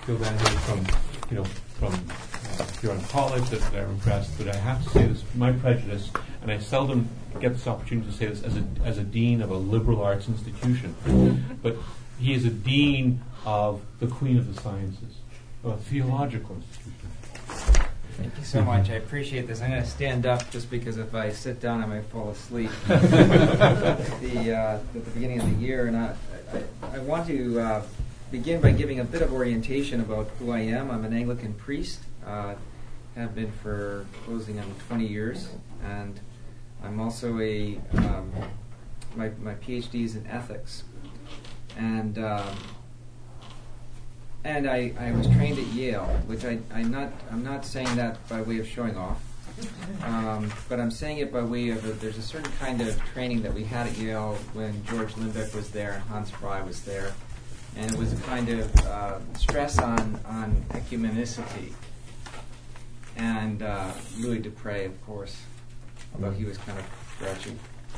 feel that from Huron College that I'm impressed. But I have to say this, my prejudice, and I seldom get this opportunity to say this as a dean of a liberal arts institution, but he is a dean of the Queen of the Sciences, a theological institution. Thank you so much. I appreciate this. I'm going to stand up just because if I sit down, I might fall asleep at the beginning of the year. And I want to begin by giving a bit of orientation about who I am. I'm an Anglican priest. Have been for closing on 20 years, and I'm also my PhD is in ethics, and I was trained at Yale, which I'm not saying that by way of showing off, but I'm saying it by way of there's a certain kind of training that we had at Yale when George Lindbeck was there and Hans Fry was there, and it was a kind of stress on ecumenicity. And Louis Dupre, of course, although he was kind of grouchy.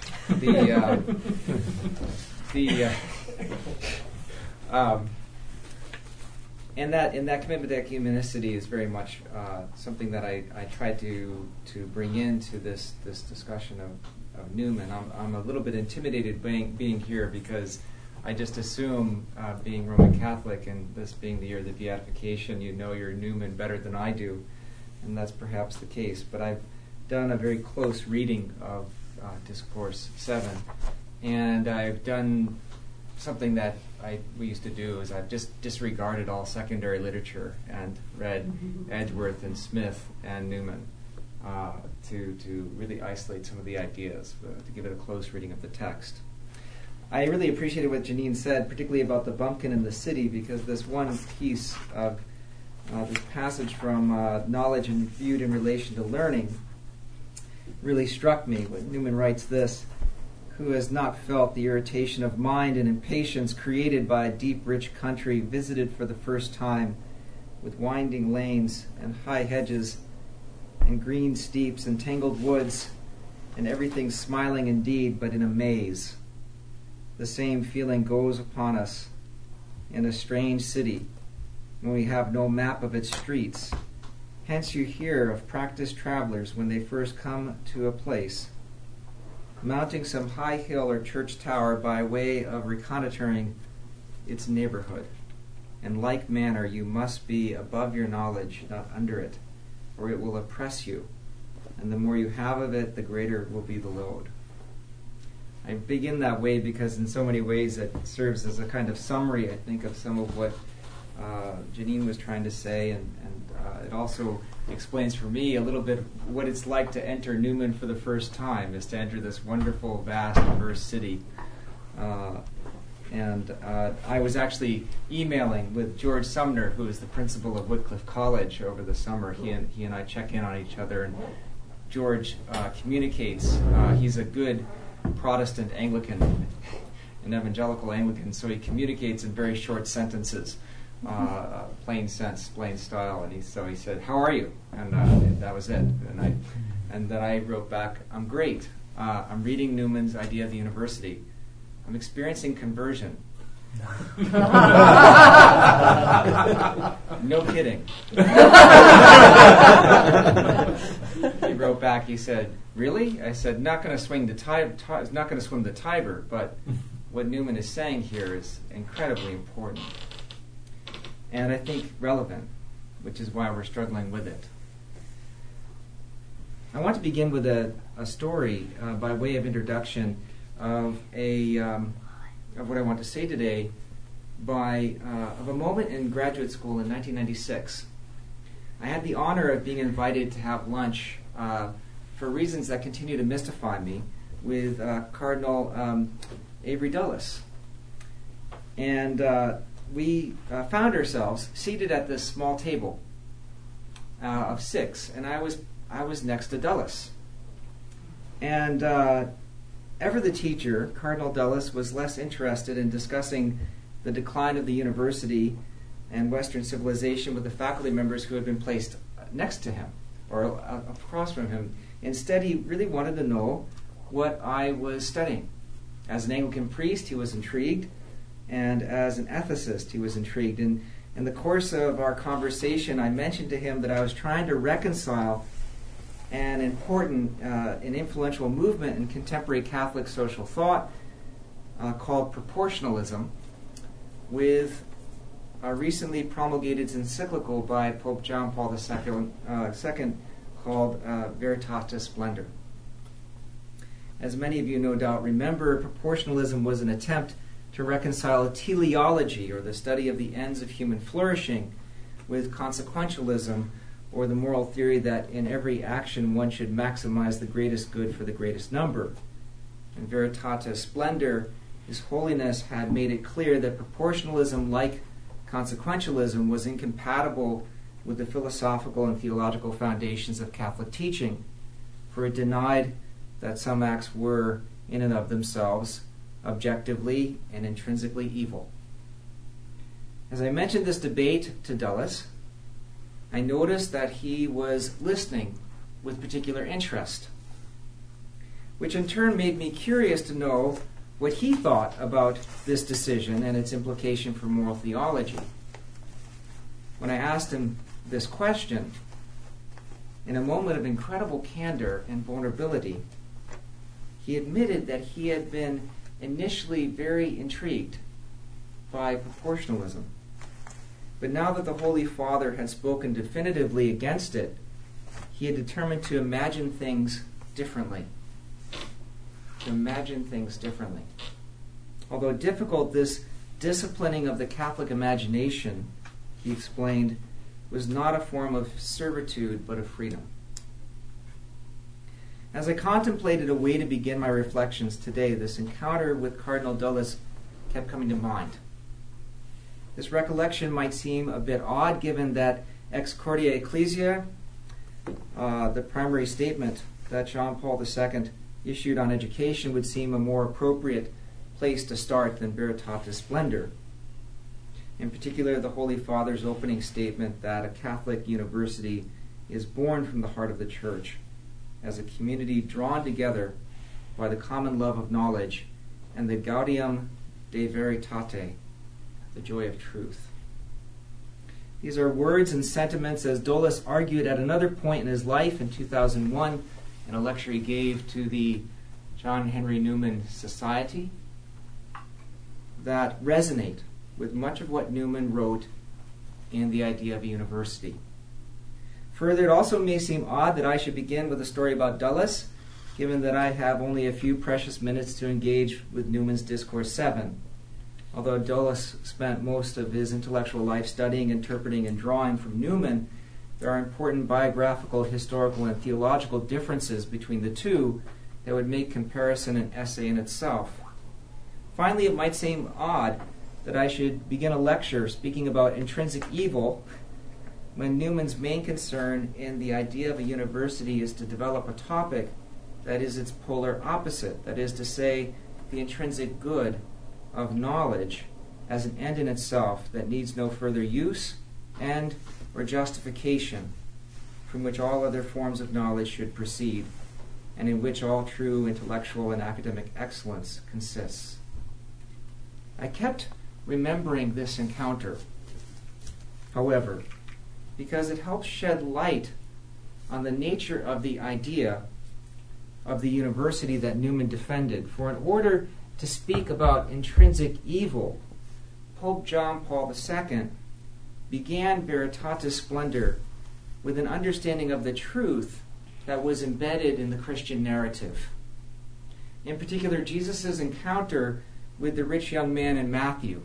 And that commitment to ecumenicity is very much something that I try to bring into this discussion of Newman. I'm a little bit intimidated being here because I just assume, being Roman Catholic and this being the year of the Beatification, you know your Newman better than I do. And that's perhaps the case, but I've done a very close reading of Discourse 7, and I've done something that we used to do is I've just disregarded all secondary literature and read Edgeworth and Smith and Newman to really isolate some of the ideas, to give it a close reading of the text. I really appreciated what Janine said, particularly about the bumpkin in the city, because this one piece of this passage from Knowledge and Viewed in Relation to Learning really struck me. When Newman writes this: "Who has not felt the irritation of mind and impatience created by a deep, rich country visited for the first time, with winding lanes and high hedges and green steeps and tangled woods, and everything smiling indeed, but in a maze? The same feeling goes upon us in a strange city, when we have no map of its streets. Hence you hear of practiced travelers when they first come to a place, mounting some high hill or church tower by way of reconnoitering its neighborhood. In like manner you must be above your knowledge, not under it, or it will oppress you, and the more you have of it, the greater will be the load." I begin that way because in so many ways it serves as a kind of summary, I think, of some of what Janine was trying to say, and it also explains for me a little bit what it's like to enter Newman for the first time, is to enter this wonderful, vast, diverse city. I was actually emailing with George Sumner, who is the principal of Wycliffe College, over the summer. He and I check in on each other, and George communicates. He's a good Protestant Anglican, an evangelical Anglican, so he communicates in very short sentences. Plain sense, plain style, and so he said, "How are you?" And that was it. And then I wrote back, "I'm great. I'm reading Newman's Idea of the University. I'm experiencing conversion." No kidding. He wrote back. He said, "Really?" I said, "Not going to swing the not going to swim the Tiber, but what Newman is saying here is incredibly important, and I think relevant, which is why we're struggling with it." I want to begin with a story by way of introduction of what I want to say today, of a moment in graduate school in 1996. I had the honor of being invited to have lunch for reasons that continue to mystify me with Cardinal Avery Dulles, and we found ourselves seated at this small table of 6, and I was next to Dulles. And ever the teacher, Cardinal Dulles was less interested in discussing the decline of the university and Western civilization with the faculty members who had been placed next to him or across from him. Instead, he really wanted to know what I was studying. As an Anglican priest, he was intrigued, and as an ethicist, he was intrigued. And In the course of our conversation, I mentioned to him that I was trying to reconcile an important and influential movement in contemporary Catholic social thought called proportionalism with a recently promulgated encyclical by Pope John Paul II called Veritatis Splendor. As many of you no doubt remember, proportionalism was an attempt to reconcile teleology, or the study of the ends of human flourishing, with consequentialism, or the moral theory that in every action one should maximize the greatest good for the greatest number. In Veritatis Splendor, His Holiness had made it clear that proportionalism, like consequentialism, was incompatible with the philosophical and theological foundations of Catholic teaching, for it denied that some acts were, in and of themselves, objectively and intrinsically evil. As I mentioned this debate to Dulles, I noticed that he was listening with particular interest, which in turn made me curious to know what he thought about this decision and its implication for moral theology. When I asked him this question, in a moment of incredible candor and vulnerability, he admitted that he had been initially very intrigued by proportionalism. But now that the Holy Father had spoken definitively against it, he had determined to imagine things differently. Although difficult, this disciplining of the Catholic imagination, he explained, was not a form of servitude but of freedom. As I contemplated a way to begin my reflections today, this encounter with Cardinal Dulles kept coming to mind. This recollection might seem a bit odd given that Ex Cordia Ecclesiae, the primary statement that John Paul II issued on education, would seem a more appropriate place to start than Veritatis Splendor. In particular, the Holy Father's opening statement that a Catholic university is born from the heart of the Church as a community drawn together by the common love of knowledge and the Gaudium de Veritate, the joy of truth. These are words and sentiments, as Dulles argued at another point in his life in 2001 in a lecture he gave to the John Henry Newman Society, that resonate with much of what Newman wrote in The Idea of a University. Further, it also may seem odd that I should begin with a story about Dulles, given that I have only a few precious minutes to engage with Newman's Discourse 7. Although Dulles spent most of his intellectual life studying, interpreting, and drawing from Newman, there are important biographical, historical, and theological differences between the two that would make comparison an essay in itself. Finally, it might seem odd that I should begin a lecture speaking about intrinsic evil when Newman's main concern in The Idea of a University is to develop a topic that is its polar opposite, that is to say, the intrinsic good of knowledge as an end in itself that needs no further use and or justification, from which all other forms of knowledge should proceed, and in which all true intellectual and academic excellence consists. I kept remembering this encounter, however, because it helps shed light on the nature of the idea of the university that Newman defended. For in order to speak about intrinsic evil, Pope John Paul II began Veritatis Splendor with an understanding of the truth that was embedded in the Christian narrative. In particular, Jesus' encounter with the rich young man in Matthew.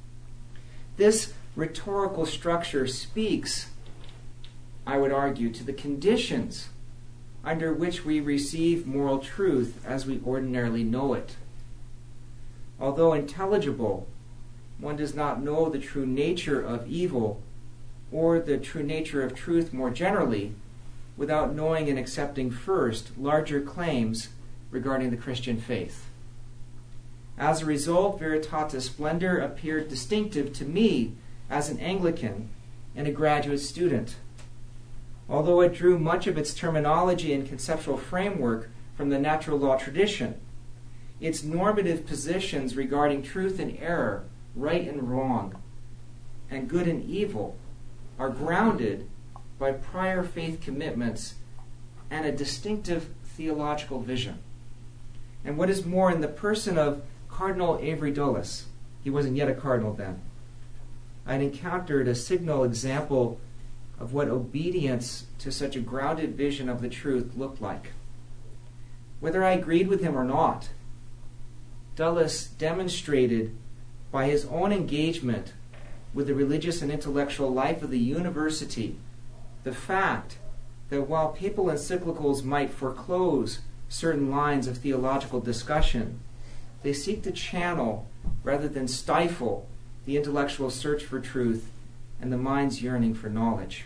This rhetorical structure speaks, I would argue, to the conditions under which we receive moral truth as we ordinarily know it. Although intelligible, one does not know the true nature of evil or the true nature of truth more generally without knowing and accepting first larger claims regarding the Christian faith. As a result, Veritatis Splendor appeared distinctive to me as an Anglican and a graduate student. Although it drew much of its terminology and conceptual framework from the natural law tradition, its normative positions regarding truth and error, right and wrong, and good and evil are grounded by prior faith commitments and a distinctive theological vision. And what is more, in the person of Cardinal Avery Dulles, he wasn't yet a cardinal then, I'd encountered a signal example of what obedience to such a grounded vision of the truth looked like. Whether I agreed with him or not, Dulles demonstrated by his own engagement with the religious and intellectual life of the university the fact that while papal encyclicals might foreclose certain lines of theological discussion, they seek to channel rather than stifle the intellectual search for truth and the mind's yearning for knowledge.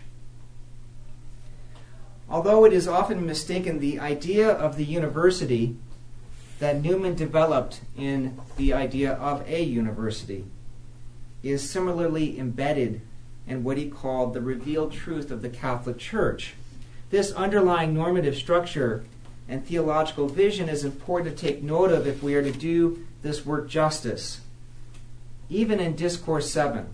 Although it is often mistaken, the idea of the university that Newman developed in the idea of a university is similarly embedded in what he called the revealed truth of the Catholic Church. This underlying normative structure and theological vision is important to take note of if we are to do this work justice. Even in Discourse 7,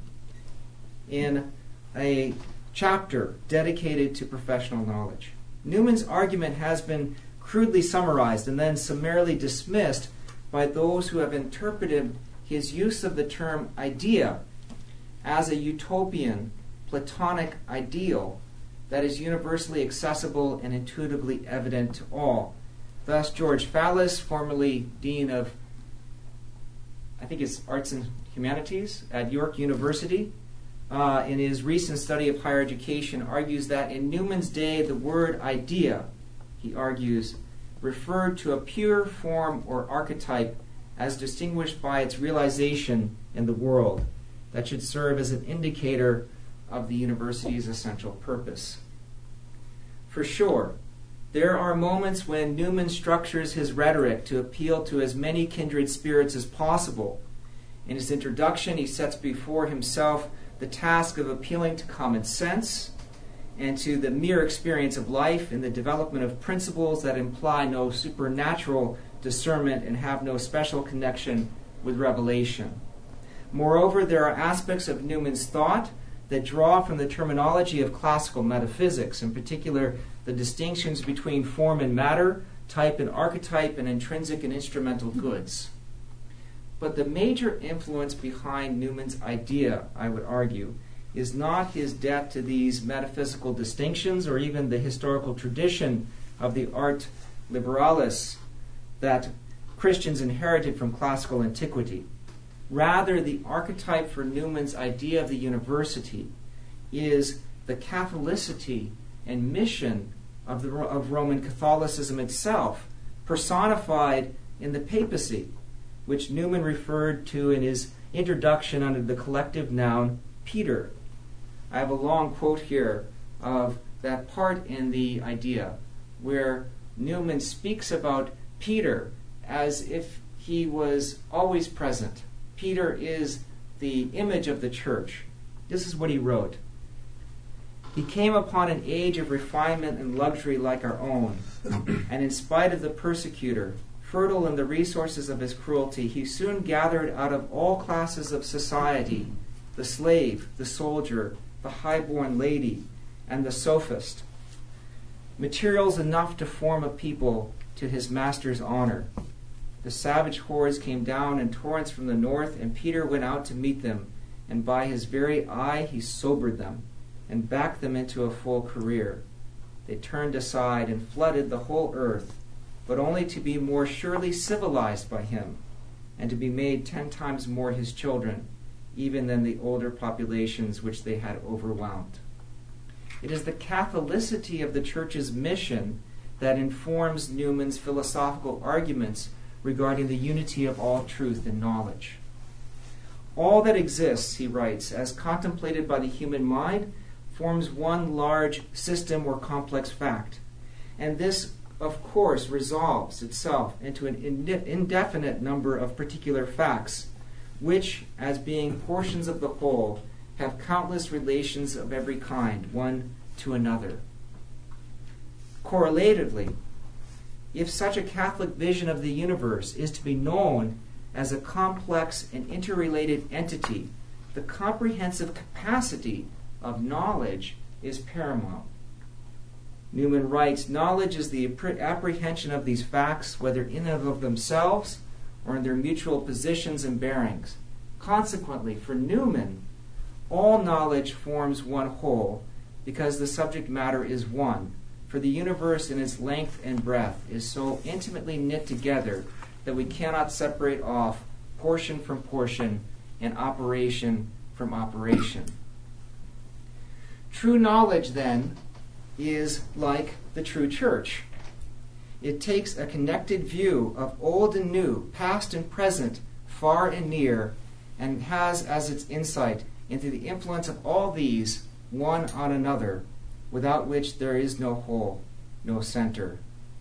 in a chapter dedicated to professional knowledge, Newman's argument has been crudely summarized and then summarily dismissed by those who have interpreted his use of the term idea as a utopian, Platonic ideal that is universally accessible and intuitively evident to all. Thus, George Fallis, formerly Dean of, I think it's Arts and Humanities at York University, in his recent study of higher education, argues that in Newman's day, the word idea, he argues, referred to a pure form or archetype as distinguished by its realization in the world that should serve as an indicator of the university's essential purpose. For sure, there are moments when Newman structures his rhetoric to appeal to as many kindred spirits as possible. In his introduction, he sets before himself the task of appealing to common sense and to the mere experience of life in the development of principles that imply no supernatural discernment and have no special connection with revelation. Moreover, there are aspects of Newman's thought that draw from the terminology of classical metaphysics, in particular the distinctions between form and matter, type and archetype, and intrinsic and instrumental goods. But the major influence behind Newman's idea, I would argue, is not his debt to these metaphysical distinctions or even the historical tradition of the art liberalis that Christians inherited from classical antiquity. Rather, the archetype for Newman's idea of the university is the Catholicity and mission of Roman Catholicism itself, personified in the papacy, which Newman referred to in his introduction under the collective noun Peter. I have a long quote here of that part in the idea where Newman speaks about Peter as if he was always present. Peter is the image of the church. This is what he wrote. He came upon an age of refinement and luxury like our own, and in spite of the persecutor, fertile in the resources of his cruelty, he soon gathered out of all classes of society the slave, the soldier, the high-born lady, and the sophist, materials enough to form a people to his master's honor. The savage hordes came down in torrents from the north, and Peter went out to meet them, and by his very eye he sobered them, and backed them into a full career. They turned aside and flooded the whole earth, but only to be more surely civilized by him, and to be made 10 times more his children, even than the older populations which they had overwhelmed. It is the Catholicity of the Church's mission that informs Newman's philosophical arguments regarding the unity of all truth and knowledge. All that exists, he writes, as contemplated by the human mind, forms one large system or complex fact. And this, of course, resolves itself into an indefinite number of particular facts, which, as being portions of the whole, have countless relations of every kind, one to another. Correlatively, if such a Catholic vision of the universe is to be known as a complex and interrelated entity the comprehensive capacity of knowledge is paramount. Newman writes, knowledge is the apprehension of these facts, whether in and of themselves or in their mutual positions and bearings. Consequently, for Newman, all knowledge forms one whole, because the subject matter is one, for the universe in its length and breadth is so intimately knit together that we cannot separate off portion from portion and operation from operation. True knowledge, then, is like the true church. It takes a connected view of old and new, past and present, far and near, and has as its insight into the influence of all these one on another, without which there is no whole, no center.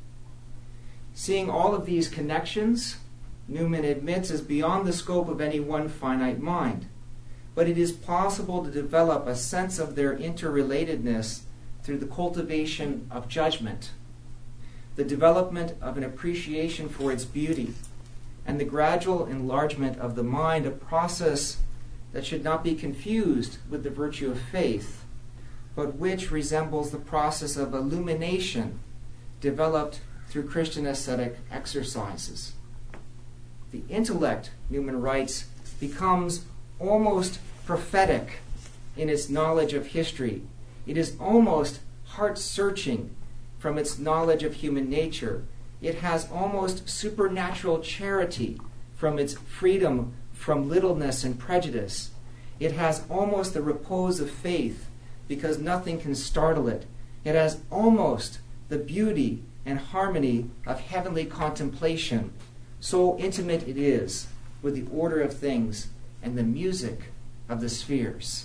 Seeing all of these connections, Newman admits, is beyond the scope of any one finite mind, but it is possible to develop a sense of their interrelatedness through the cultivation of judgment, the development of an appreciation for its beauty, and the gradual enlargement of the mind, a process that should not be confused with the virtue of faith, but which resembles the process of illumination developed through Christian ascetic exercises. The intellect, Newman writes, becomes almost prophetic in its knowledge of history. It is almost heart-searching from its knowledge of human nature. It has almost supernatural charity from its freedom from littleness and prejudice. It has almost the repose of faith because nothing can startle it. It has almost the beauty and harmony of heavenly contemplation. So intimate it is with the order of things and the music of the spheres.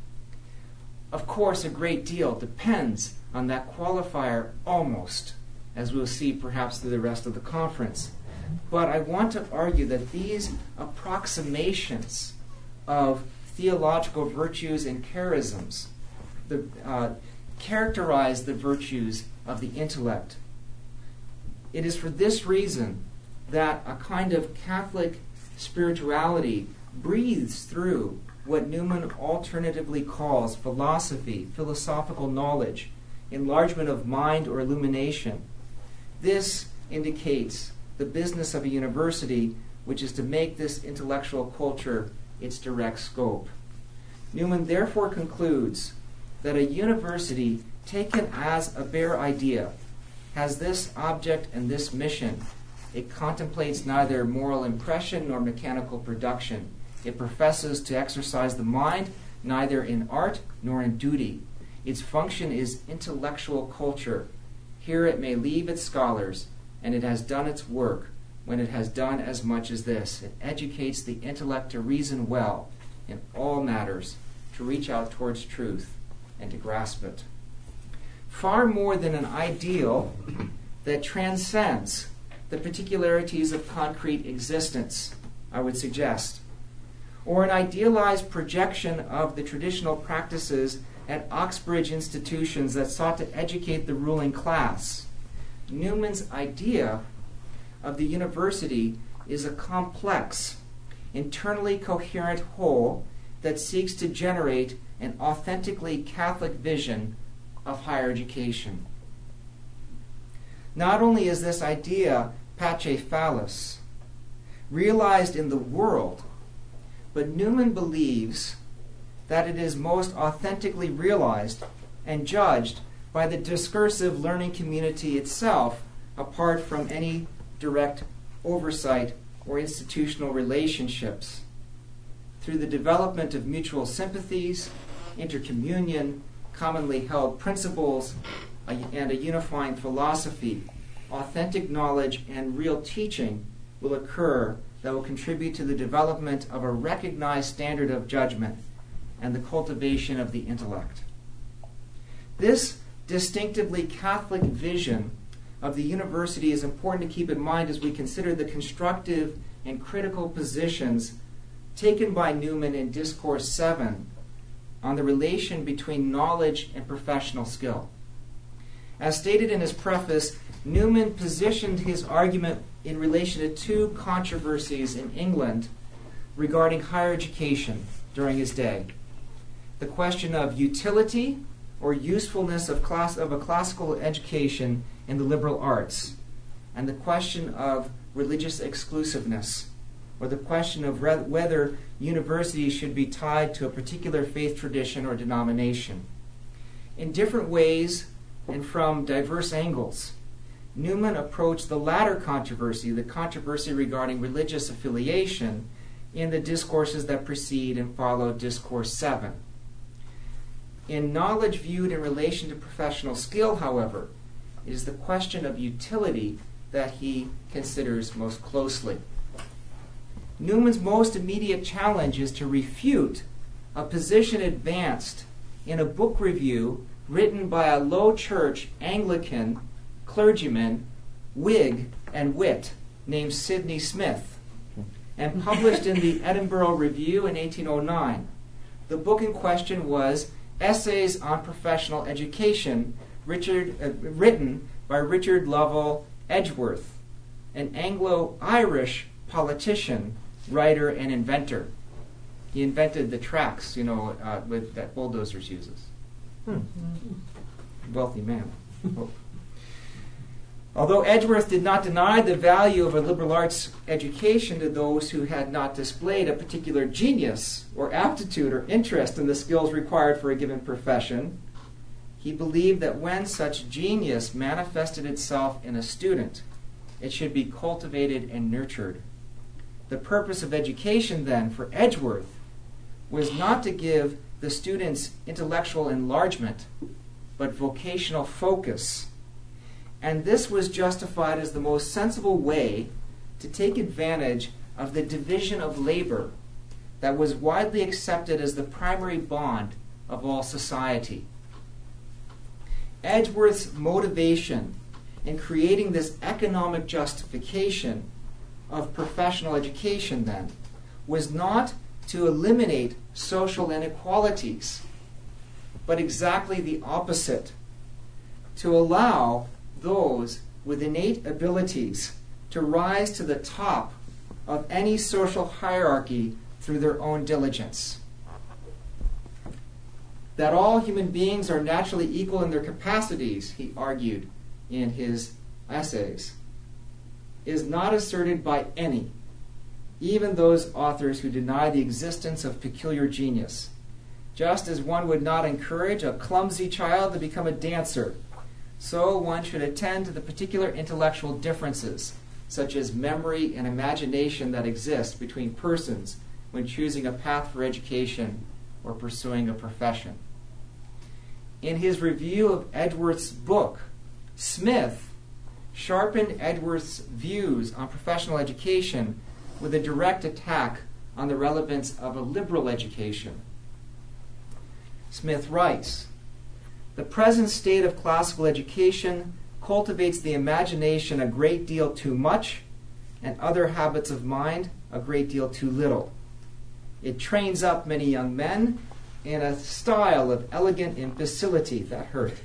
Of course, a great deal depends on that qualifier almost, as we'll see perhaps through the rest of the conference. But I want to argue that these approximations of theological virtues and charisms characterize the virtues of the intellect. It is for this reason that a kind of Catholic spirituality breathes through what Newman alternatively calls philosophy, philosophical knowledge, enlargement of mind or illumination. This indicates the business of a university, which is to make this intellectual culture its direct scope. Newman therefore concludes that a university, taken as a bare idea, has this object and this mission. It contemplates neither moral impression nor mechanical production. It professes to exercise the mind neither in art nor in duty. Its function is intellectual culture. Here it may leave its scholars, and it has done its work when it has done as much as this. It educates the intellect to reason well in all matters, to reach out towards truth, and to grasp it. Far more than an ideal that transcends the particularities of concrete existence, I would suggest, or an idealized projection of the traditional practices at Oxbridge institutions that sought to educate the ruling class. Newman's idea of the university is a complex, internally coherent whole that seeks to generate an authentically Catholic vision of higher education. Not only is this idea Pacephalus, realized in the world, but Newman believes that it is most authentically realized and judged by the discursive learning community itself, apart from any direct oversight or institutional relationships. Through the development of mutual sympathies, intercommunion, commonly held principles, and a unifying philosophy, authentic knowledge and real teaching will occur that will contribute to the development of a recognized standard of judgment and the cultivation of the intellect. This distinctively Catholic vision of the university is important to keep in mind as we consider the constructive and critical positions taken by Newman in Discourse 7 on the relation between knowledge and professional skill. As stated in his preface, Newman positioned his argument in relation to two controversies in England regarding higher education. during his day. The question of utility or usefulness of a classical education in the liberal arts, and the question of religious exclusiveness, or the question of whether universities should be tied to a particular faith tradition or denomination. In different ways and from diverse angles, Newman approached the latter controversy, the controversy regarding religious affiliation, in the discourses that precede and follow Discourse 7. In knowledge viewed in relation to professional skill, however, it is the question of utility that he considers most closely. Newman's most immediate challenge is to refute a position advanced in a book review written by a low church Anglican clergyman, Whig and wit, named Sidney Smith, and published in the Edinburgh Review in 1809. The book in question was Essays on Professional Education, written by Richard Lovell Edgeworth, an Anglo-Irish politician, writer, and inventor. He invented the tracks, that bulldozers uses. Wealthy man. Although Edgeworth did not deny the value of a liberal arts education to those who had not displayed a particular genius or aptitude or interest in the skills required for a given profession, he believed that when such genius manifested itself in a student, it should be cultivated and nurtured. The purpose of education, then, for Edgeworth was not to give the students intellectual enlargement, but vocational focus. And this was justified as the most sensible way to take advantage of the division of labor that was widely accepted as the primary bond of all society. Edgeworth's motivation in creating this economic justification of professional education, then, was not to eliminate social inequalities, but exactly the opposite, to allow those with innate abilities to rise to the top of any social hierarchy through their own diligence. That all human beings are naturally equal in their capacities, he argued in his essays, is not asserted by any, even those authors who deny the existence of peculiar genius. Just as one would not encourage a clumsy child to become a dancer, so one should attend to the particular intellectual differences, such as memory and imagination, that exist between persons when choosing a path for education or pursuing a profession. In his review of Edgeworth's book, Smith sharpened Edgeworth's views on professional education with a direct attack on the relevance of a liberal education. Smith writes, "The present state of classical education cultivates the imagination a great deal too much, and other habits of mind a great deal too little. It trains up many young men in a style of elegant imbecility," that hurt,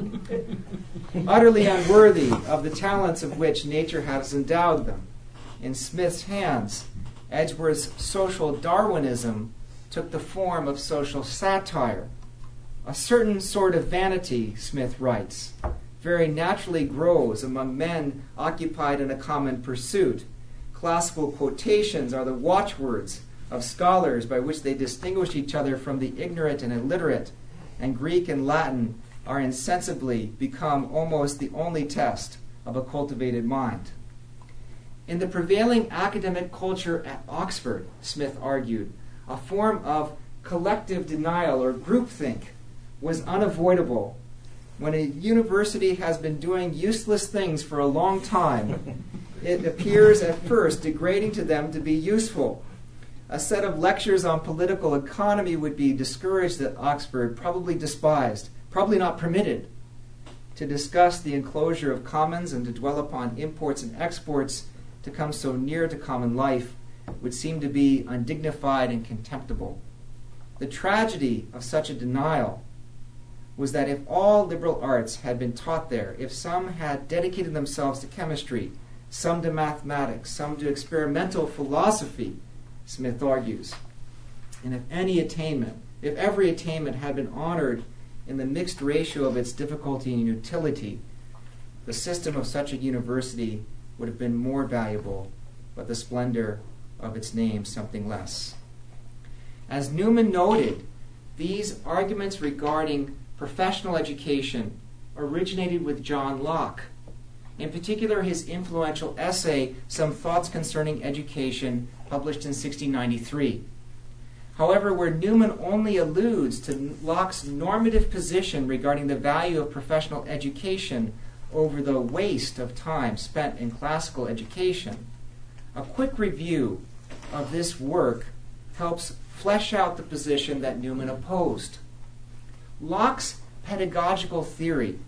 "utterly unworthy of the talents of which nature has endowed them." In Smith's hands, Edgeworth's social Darwinism took the form of social satire. "A certain sort of vanity," Smith writes, "very naturally grows among men occupied in a common pursuit. Classical quotations are the watchwords of scholars by which they distinguish each other from the ignorant and illiterate, and Greek and Latin are insensibly become almost the only test of a cultivated mind." In the prevailing academic culture at Oxford, Smith argued, a form of collective denial or groupthink was unavoidable. When a university has been doing useless things for a long time, it appears at first degrading to them to be useful. A set of lectures on political economy would be discouraged at Oxford, probably despised, probably not permitted. To discuss the enclosure of commons and to dwell upon imports and exports, to come so near to common life, would seem to be undignified and contemptible. The tragedy of such a denial was that if all liberal arts had been taught there, if some had dedicated themselves to chemistry, some to mathematics, some to experimental philosophy, Smith argues, And if every attainment had been honored in the mixed ratio of its difficulty and utility, the system of such a university would have been more valuable, but the splendor of its name something less. As Newman noted, these arguments regarding professional education originated with John Locke, in particular his influential essay, Some Thoughts Concerning Education, published in 1693. However, where Newman only alludes to Locke's normative position regarding the value of professional education over the waste of time spent in classical education, a quick review of this work helps flesh out the position that Newman opposed. Locke's pedagogical theory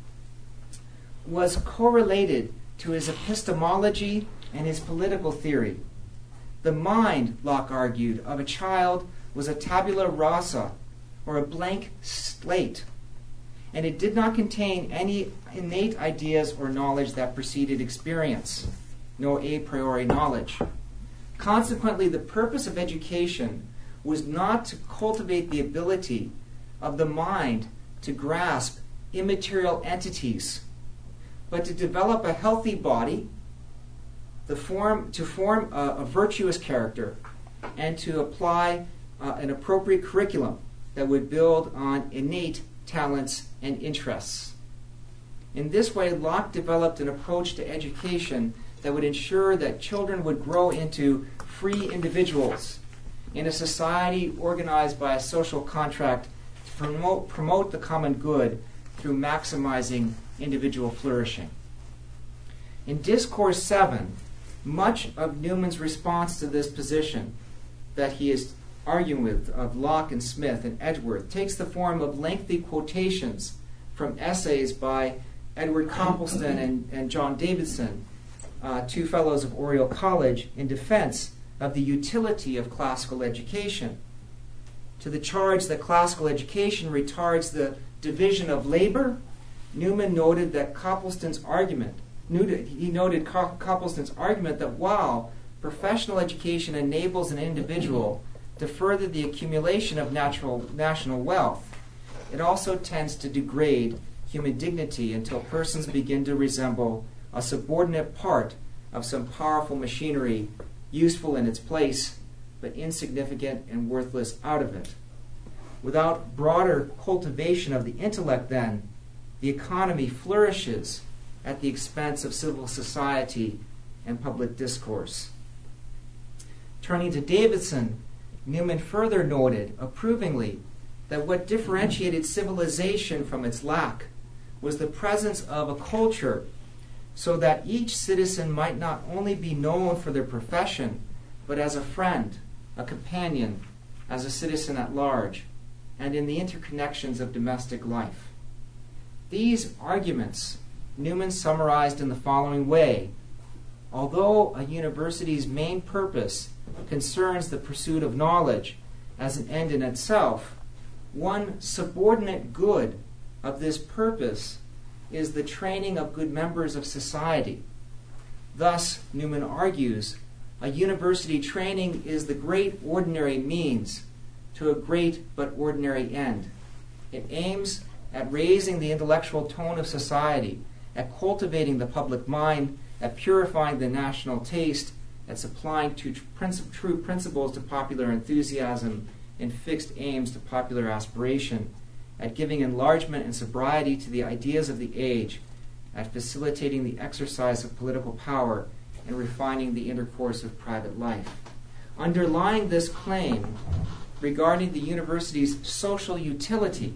was correlated to his epistemology and his political theory. The mind, Locke argued, of a child was a tabula rasa, or a blank slate, and it did not contain any innate ideas or knowledge that preceded experience, no a priori knowledge. Consequently, the purpose of education was not to cultivate the ability of the mind to grasp immaterial entities, but to develop a healthy body, to form a virtuous character, and to apply an appropriate curriculum that would build on innate talents and interests. In this way, Locke developed an approach to education that would ensure that children would grow into free individuals in a society organized by a social contract to promote the common good through maximizing individual flourishing. In Discourse 7, much of Newman's response to this position that he is arguing with of Locke and Smith and Edgeworth takes the form of lengthy quotations from essays by Edward Copleston and John Davidson, two fellows of Oriel College, in defense of the utility of classical education. To the charge that classical education retards the division of labor, Newman noted that Copleston's argument that while professional education enables an individual to further the accumulation of national wealth, it also tends to degrade human dignity until persons begin to resemble a subordinate part of some powerful machinery, useful in its place, but insignificant and worthless out of it. Without broader cultivation of the intellect, then, the economy flourishes at the expense of civil society and public discourse. Turning to Davidson, Newman further noted approvingly that what differentiated civilization from its lack was the presence of a culture so that each citizen might not only be known for their profession, but as a friend, a companion, as a citizen at large, and in the interconnections of domestic life. These arguments Newman summarized in the following way: although a university's main purpose concerns the pursuit of knowledge as an end in itself, one subordinate good of this purpose is the training of good members of society. Thus, Newman argues, a university training is the great ordinary means to a great but ordinary end. It aims at raising the intellectual tone of society, at cultivating the public mind, at purifying the national taste, at supplying true principles to popular enthusiasm and fixed aims to popular aspiration, at giving enlargement and sobriety to the ideas of the age, at facilitating the exercise of political power and refining the intercourse of private life. Underlying this claim regarding the university's social utility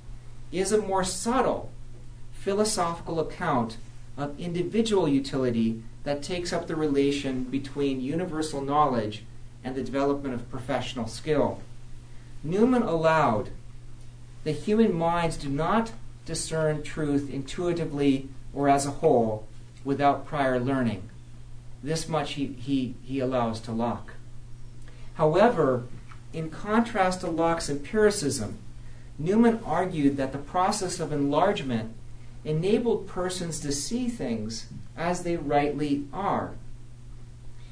is a more subtle philosophical account of individual utility that takes up the relation between universal knowledge and the development of professional skill. Newman allowed that human minds do not discern truth intuitively or as a whole without prior learning. This much he allows to Locke. However, in contrast to Locke's empiricism, Newman argued that the process of enlargement enabled persons to see things as they rightly are.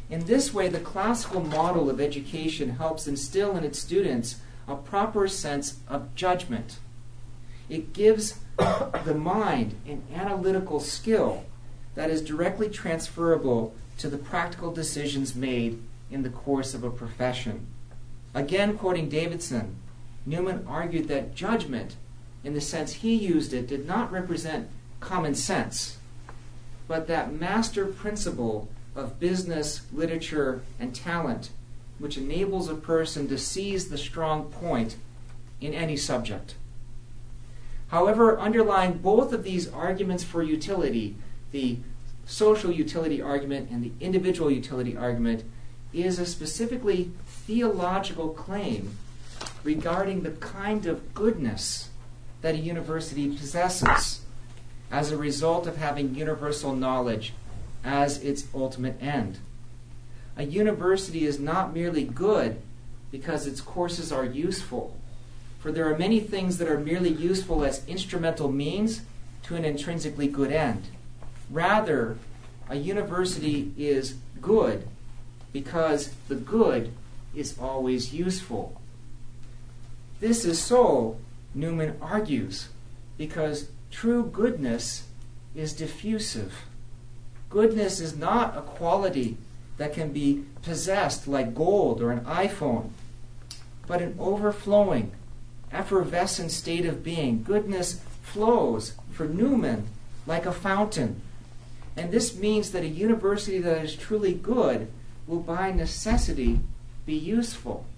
In this way, the classical model of education helps instill in its students a proper sense of judgment. It gives the mind an analytical skill that is directly transferable to the practical decisions made in the course of a profession. Again, quoting Davidson, Newman argued that judgment, in the sense he used it, did not represent common sense, but that master principle of business, literature, and talent, which enables a person to seize the strong point in any subject. However, underlying both of these arguments for utility, the social utility argument and the individual utility argument, is a specifically theological claim regarding the kind of goodness that a university possesses as a result of having universal knowledge as its ultimate end. A university is not merely good because its courses are useful, for there are many things that are merely useful as instrumental means to an intrinsically good end. Rather, a university is good because the good is always useful. This is so, Newman argues, because true goodness is diffusive. Goodness is not a quality that can be possessed like gold or an iPhone, but an overflowing, effervescent state of being. Goodness flows, for Newman, like a fountain. And this means that a university that is truly good will by necessity be useful.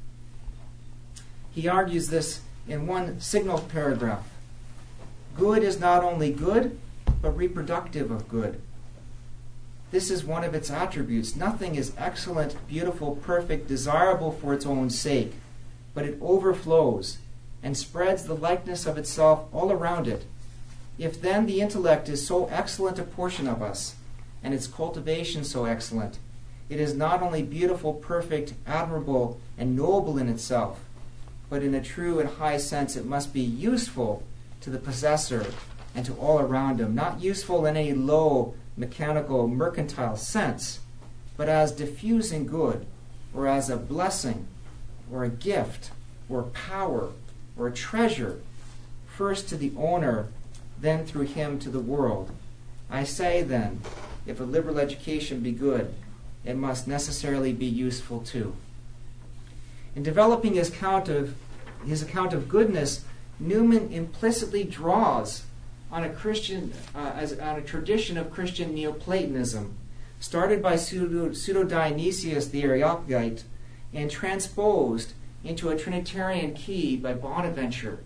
He argues this in one signal paragraph. Good is not only good, but reproductive of good. This is one of its attributes. Nothing is excellent, beautiful, perfect, desirable for its own sake, but it overflows and spreads the likeness of itself all around it. If then the intellect is so excellent a portion of us, and its cultivation so excellent, it is not only beautiful, perfect, admirable, and noble in itself, but in a true and high sense it must be useful to the possessor and to all around him, not useful in any low, mechanical, mercantile sense, but as diffusing good, or as a blessing, or a gift, or power, or a treasure, first to the owner, then through him to the world. I say then, if a liberal education be good, it must necessarily be useful too. In developing his account of goodness, Newman implicitly draws on a tradition of Christian Neoplatonism, started by Pseudo-Dionysius the Areopagite and transposed into a Trinitarian key by Bonaventure.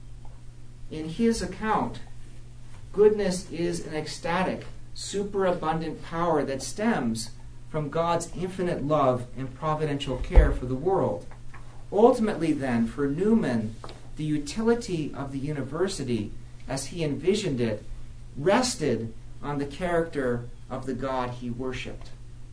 In his account, goodness is an ecstatic, superabundant power that stems from God's infinite love and providential care for the world. Ultimately, then, for Newman, the utility of the university, as he envisioned it, rested on the character of the God he worshipped.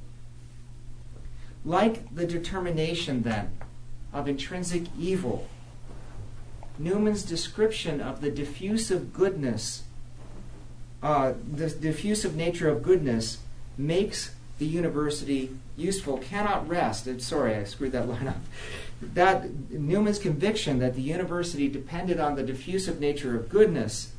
Like the determination, then, of intrinsic evil, Newman's description of the diffusive goodness, the diffusive nature of goodness, makes the university useful, cannot rest. Sorry, I screwed that line up. That Newman's conviction that the university depended on the diffusive nature of goodness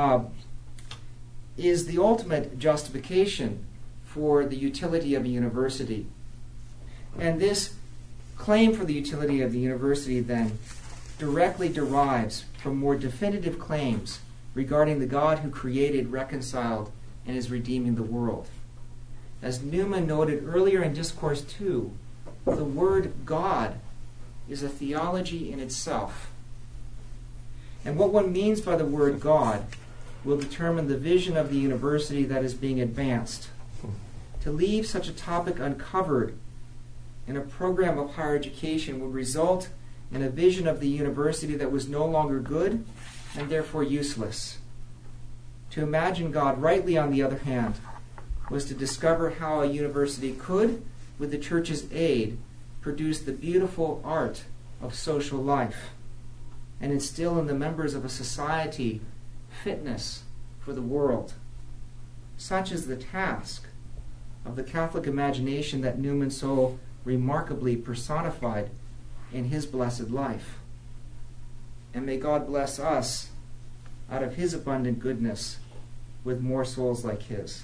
is the ultimate justification for the utility of a university. And this claim for the utility of the university then directly derives from more definitive claims regarding the God who created, reconciled, and is redeeming the world. As Newman noted earlier in Discourse 2, the word God is a theology in itself. And what one means by the word God will determine the vision of the university that is being advanced. To leave such a topic uncovered in a program of higher education would result in a vision of the university that was no longer good and therefore useless. To imagine God rightly, on the other hand, was to discover how a university could, with the church's aid, produce the beautiful art of social life and instill in the members of a society fitness for the world. Such is the task of the Catholic imagination that Newman so remarkably personified in his blessed life. And may God bless us out of his abundant goodness with more souls like his.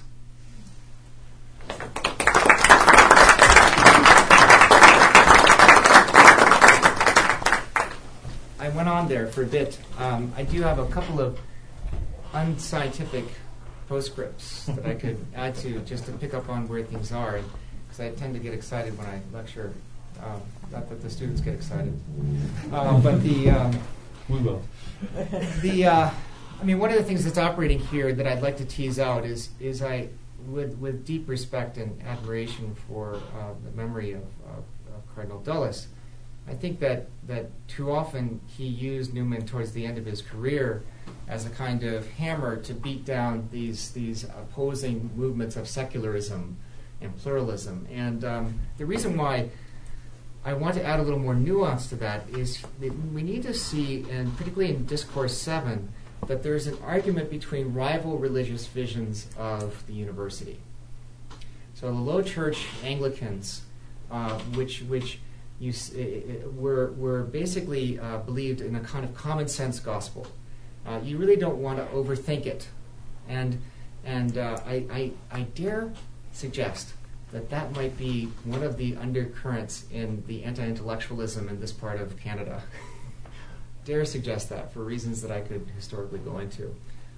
I went on there for a bit. I do have a couple of unscientific postscripts that I could add to just to pick up on where things are, because I tend to get excited when I lecture. Not that the students get excited, but we will. One of the things that's operating here that I'd like to tease out is I, with deep respect and admiration for the memory of Cardinal Dulles, I think that too often he used Newman towards the end of his career as a kind of hammer to beat down these opposing movements of secularism and pluralism. And the reason why I want to add a little more nuance to that is that we need to see, and particularly in Discourse 7, that there's an argument between rival religious visions of the university. So the Low Church Anglicans, which were basically believed in a kind of common sense gospel. You really don't want to overthink it, and I dare suggest that might be one of the undercurrents in the anti-intellectualism in this part of Canada. Dare suggest that for reasons that I could historically go into.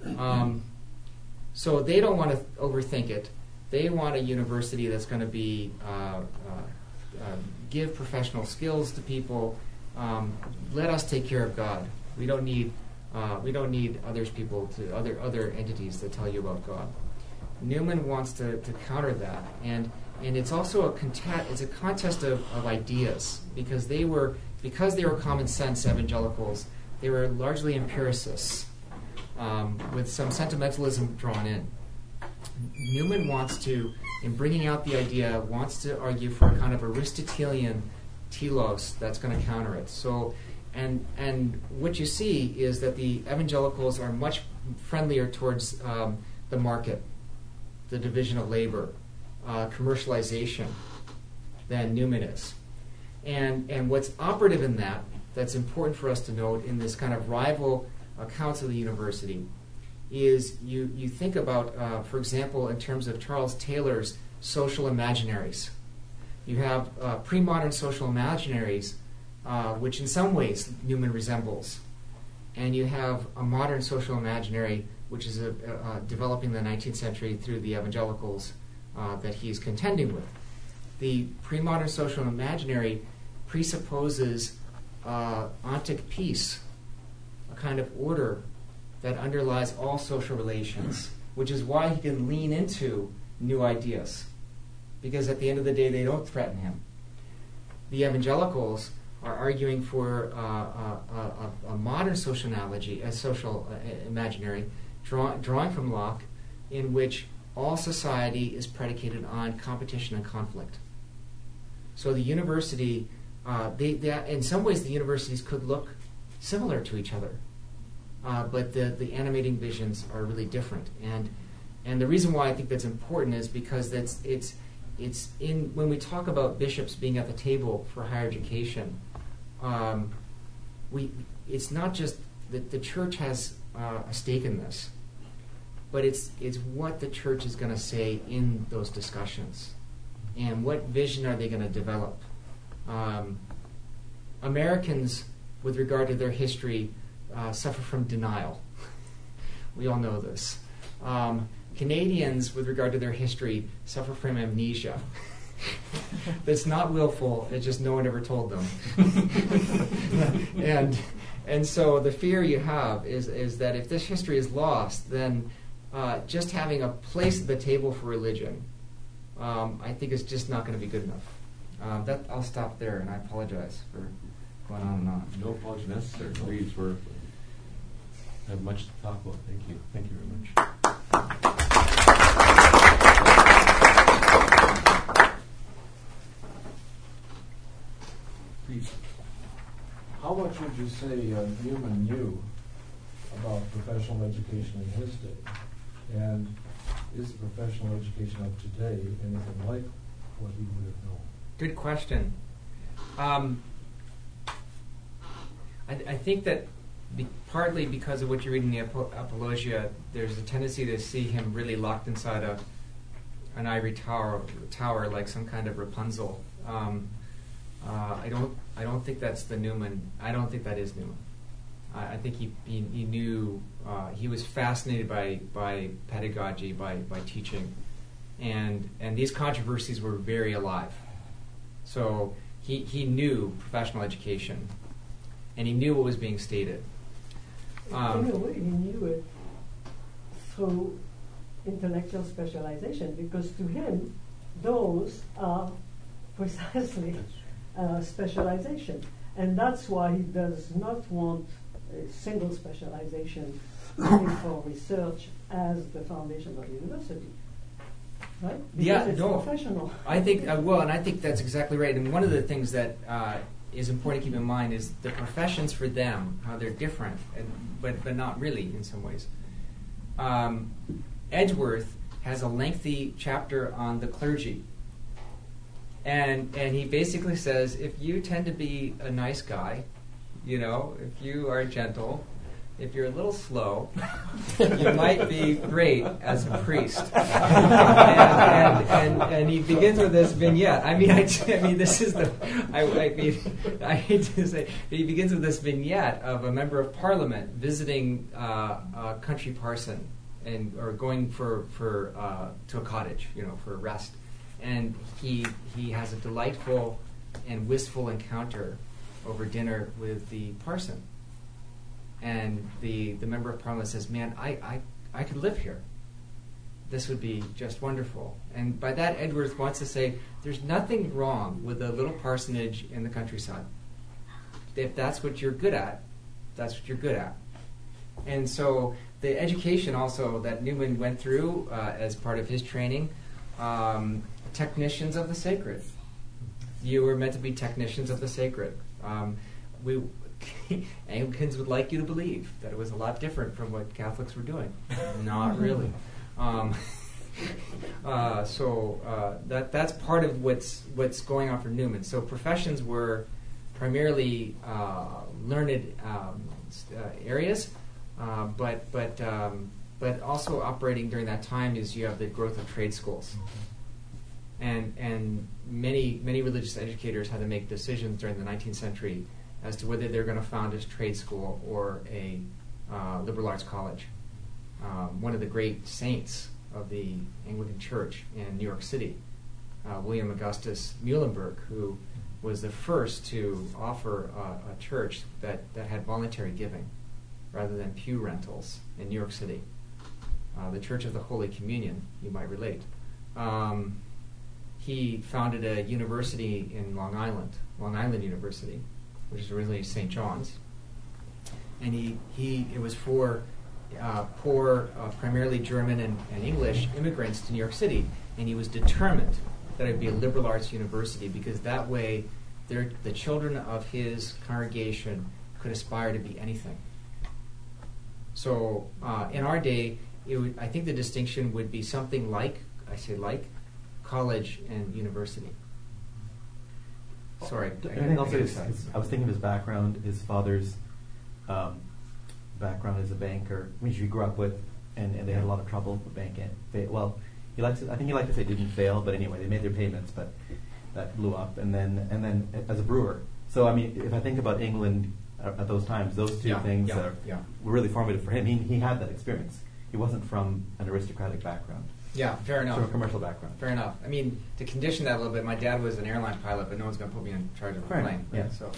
So they don't want to overthink it. They want a university that's going to be give professional skills to people. Let us take care of God. We don't need other entities to tell you about God. Newman wants to counter that, and it's also a contest of ideas, because they were common sense evangelicals. They were largely empiricists with some sentimentalism drawn in. Newman wants to, in bringing out the idea, wants to argue for a kind of Aristotelian telos that's going to counter it. So, and what you see is that the evangelicals are much friendlier towards the market, the division of labor, commercialization, than Newman is. And what's operative in that's important for us to note in this kind of rival accounts of the university, is you think about, for example, in terms of Charles Taylor's social imaginaries. You have pre-modern social imaginaries, which in some ways Newman resembles. And you have a modern social imaginary, which is developing in the 19th century through the evangelicals that he's contending with. The pre-modern social imaginary presupposes ontic peace, a kind of order that underlies all social relations, which is why he can lean into new ideas, because at the end of the day they don't threaten him. The evangelicals are arguing for a modern social analogy, a social imaginary, drawing from Locke, in which all society is predicated on competition and conflict. So the university, in some ways the universities could look similar to each other, but the animating visions are really different. And the reason why I think that's important is because it's in when we talk about bishops being at the table for higher education, it's not just that the church has a stake in this, but it's what the church is going to say in those discussions, and what vision are they going to develop. Americans, with regard to their history, suffer from denial. We all know this. Canadians, with regard to their history, suffer from amnesia. That's not willful, it's just no one ever told them. And so the fear you have is that if this history is lost, then just having a place at the table for religion, I think is just not going to be good enough. I'll stop there, and I apologize for going on and on. No apology necessary. Please, we have much to talk about. Thank you. Thank you very much. Please. How much would you say Newman knew about professional education in his day? And is the professional education of today anything like what he would have known? Good question. I think that partly because of what you read in the Apologia, there's a tendency to see him really locked inside an ivory tower like some kind of Rapunzel. I don't think that's the Newman. I don't think that is Newman. I think he knew, he was fascinated by pedagogy, by teaching, and these controversies were very alive. So he knew professional education, and he knew what was being stated. In a way, he knew it through intellectual specialization, because to him, those are precisely specialization. And that's why he does not want a single specialization looking for research as the foundation of the university. Right? Because it's professional. I think, and I think that's exactly right. And one of the things that is important to keep in mind is the professions for them, how they're different, but not really in some ways. Edgeworth has a lengthy chapter on the clergy. And he basically says, if you tend to be a nice guy, if you are gentle, if you're a little slow, you might be great as a priest. and he begins with this vignette. I hate to say, but he begins with this vignette of a member of parliament visiting a country parson or going to a cottage, for rest. And he has a delightful and wistful encounter over dinner with the parson. And the member of parliament says, "Man, I could live here. This would be just wonderful." And by that, Edgeworth wants to say, there's nothing wrong with a little parsonage in the countryside. If that's what you're good at, that's what you're good at. And so the education also that Newman went through as part of his training, technicians of the sacred. You were meant to be technicians of the sacred. Anglicans would like you to believe that it was a lot different from what Catholics were doing. Not really. That's part of what's going on for Newman. So professions were primarily learned areas, but also operating during that time is you have the growth of trade schools. And many religious educators had to make decisions during the 19th century as to whether they're going to found a trade school or a liberal arts college. One of the great saints of the Anglican Church in New York City, William Augustus Muhlenberg, who was the first to offer a church that had voluntary giving rather than pew rentals in New York City. The Church of the Holy Communion, you might relate. He founded a university in Long Island University, which is originally St. John's, and it was for poor, primarily German and English immigrants to New York City, and he was determined that it would be a liberal arts university because that way the children of his congregation could aspire to be anything. So in our day, I think the distinction would be something like college and university. Sorry. I was thinking of his background. His father's background as a banker, which he grew up with, and they had a lot of trouble with banking. Well, I think he liked to say didn't fail, but anyway, they made their payments, but that blew up. And then as a brewer. So I mean, if I think about England at those times, those two things were really formative for him. He had that experience. He wasn't from an aristocratic background. Yeah, fair enough. From a commercial background. Fair enough. I mean, to condition that a little bit, my dad was an airline pilot, but no one's going to put me in charge of a plane. Right? Yeah. So,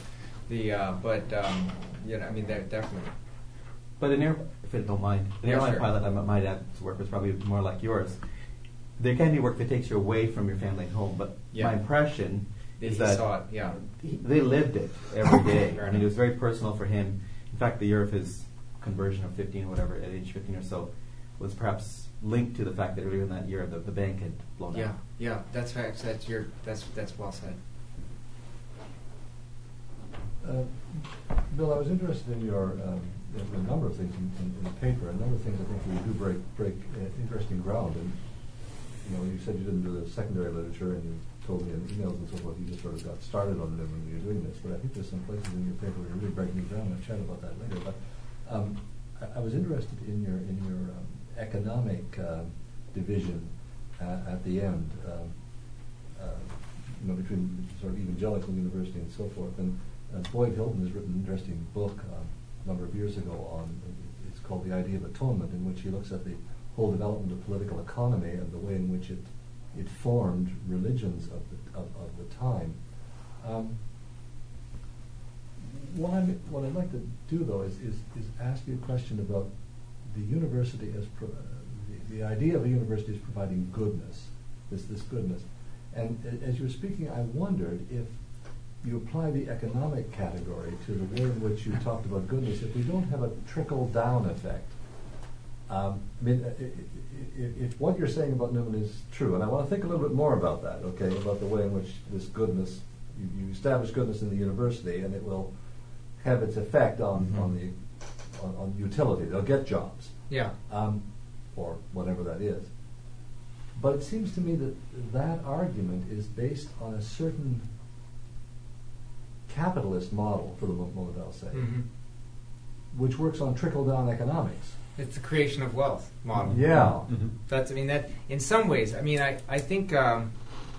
I mean, definitely. But if you don't mind, an airline pilot, my dad's work was probably more like yours. There can be work that takes you away from your family and home, but my impression is that saw it. Yeah. They lived it every day. I mean, it was very personal for him. In fact, the year of his conversion of 15 or whatever, at age 15 or so, was perhaps linked to the fact that earlier in that year the bank had blown out. Yeah, that's well said. Bill, I was interested in your a number of things in the paper, a number of things I think we do break interesting ground. And you said you didn't do the secondary literature, and you told me in emails and so forth you just sort of got started on it when you're doing this. But I think there's some places in your paper where you're really breaking new ground. I'll chat about that later. But I was interested in your economic division at the end, between sort of evangelical university and so forth. And Boyd Hilton has written an interesting book a number of years ago on, it's called The Idea of Atonement, in which he looks at the whole development of political economy and the way in which it formed religions of the time. What I'd like to do, though, is ask you a question about the university as the idea of a university as providing goodness, this goodness. And as you were speaking, I wondered if you apply the economic category to the way in which you talked about goodness, if we don't have a trickle-down effect. If what you're saying about Newman is true, and I want to think a little bit more about that, okay, about the way in which this goodness, you establish goodness in the university, and it will have its effect on utility. They'll get jobs, or whatever that is. But it seems to me that argument is based on a certain capitalist model, for the moment I'll say, which works on trickle-down economics. It's the creation of wealth model. Yeah. That in some ways, I think. And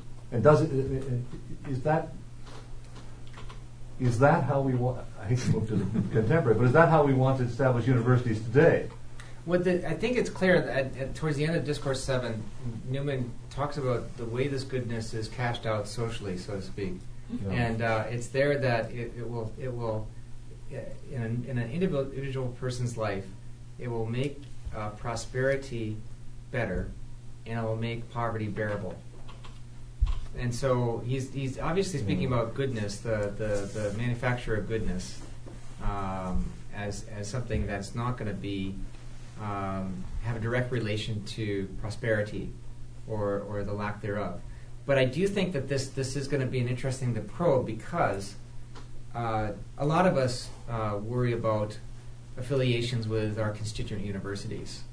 is that how we want? I hate to move to the contemporary, but is that how we want to establish universities today? I think it's clear that towards the end of Discourse 7, Newman talks about the way this goodness is cashed out socially, so to speak, and it's there that it will in an individual person's life, it will make prosperity better, and it will make poverty bearable. And so he's obviously speaking about goodness, the manufacture of goodness, as something that's not going to be have a direct relation to prosperity or the lack thereof. But I do think that this is going to be an interesting to probe, because a lot of us worry about affiliations with our constituent universities.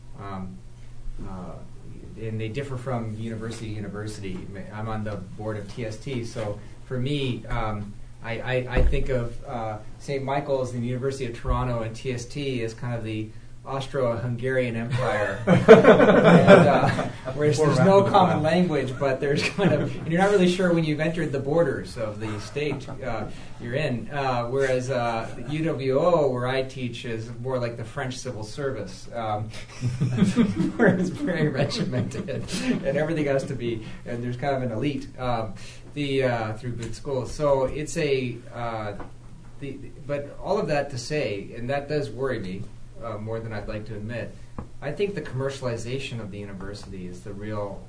And they differ from university to university. I'm on the board of TST, so for me, I think of St. Michael's and the University of Toronto and TST as kind of the Austro-Hungarian Empire, whereas there's no common language, but there's kind of, and you're not really sure when you've entered the borders of the state you're in. Whereas UWO, where I teach, is more like the French civil service, where it's very regimented, and everything has to be, and there's kind of an elite through good schools. So it's but all of that to say, and that does worry me. More than I'd like to admit, I think the commercialization of the university is the real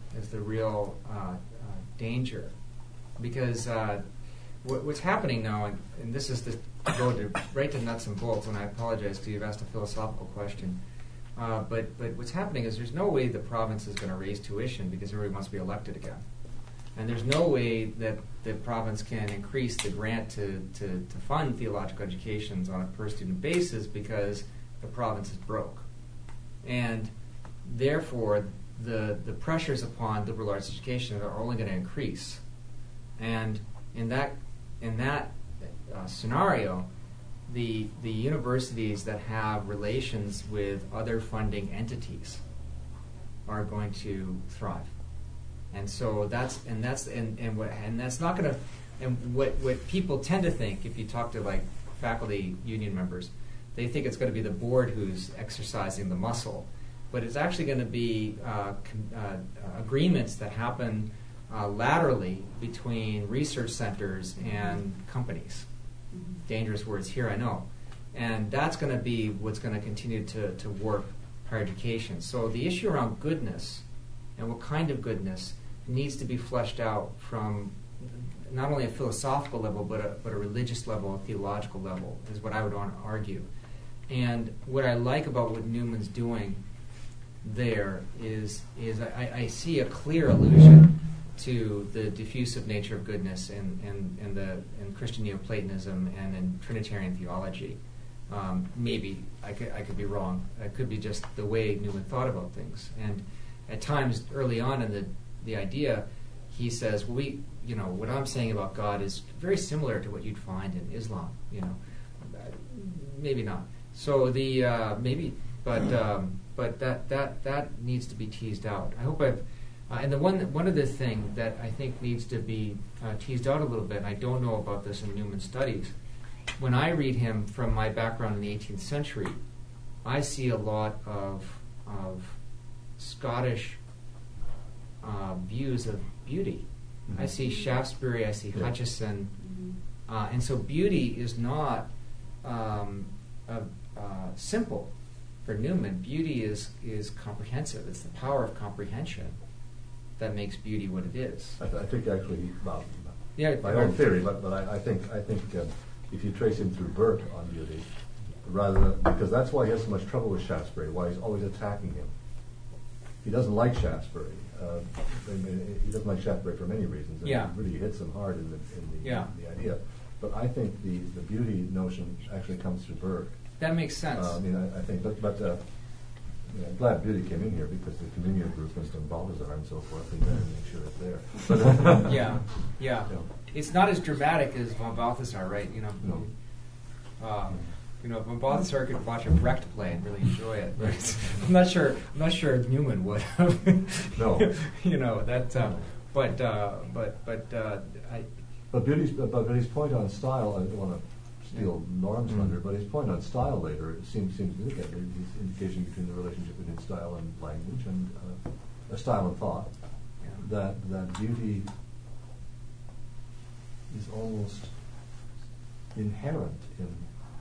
danger, because what's happening now, and this is to go right to nuts and bolts, and I apologize to you, you've asked a philosophical question, but what's happening is there's no way the province is going to raise tuition because everybody wants to be elected again, and there's no way that the province can increase the grant to fund theological educations on a per student basis because the province is broke, and therefore the pressures upon liberal arts education are only going to increase. And in that scenario, the universities that have relations with other funding entities are going to thrive. And so that's not going to. And what people tend to think, if you talk to like faculty union members, they think it's going to be the board who's exercising the muscle, but it's actually going to be agreements that happen laterally between research centers and companies. Dangerous words here, I know. And that's going to be what's going to continue to warp higher education. So the issue around goodness and what kind of goodness needs to be fleshed out from not only a philosophical level, but a religious level, a theological level, is what I would want to argue. And what I like about what Newman's doing there is I see a clear allusion to the diffusive nature of goodness in Christian Neoplatonism and in Trinitarian theology. Maybe I could be wrong. It could be just the way Newman thought about things. And at times early on in the idea, he says, well, what I'm saying about God is very similar to what you'd find in Islam. Maybe not. So but that needs to be teased out. I hope I've. And one other thing that I think needs to be teased out a little bit, and I don't know about this in Newman's studies, when I read him from my background in the 18th century, I see a lot of Scottish views of beauty. I see Shaftesbury, I see Hutcheson, and so beauty is not simple for Newman. Beauty is comprehensive. It's the power of comprehension that makes beauty what it is. I think actually, well, Yeah, my own theory, but I think if you trace him through Burke on beauty, rather than, because that's why he has so much trouble with Shaftesbury, why he's always attacking him. He doesn't like Shaftesbury. He doesn't like Shaftesbury for many reasons. And Yeah. It really hits him hard in the Yeah. idea. But I think the beauty notion actually comes through Burke. That makes sense. I think, I'm glad beauty came in here because the communion group and some Balthazar and so forth, and then make sure it's there. But, Yeah. Yeah. It's not as dramatic as von Balthasar, right? No. Von Balthasar could watch a Brecht play and really enjoy it. Right? I'm not sure Newman would. No. But his point on style, I don't want to steal Norm's thunder, but his point on style later seems to indicate his indication between the relationship between style and language and style and thought, that beauty is almost inherent in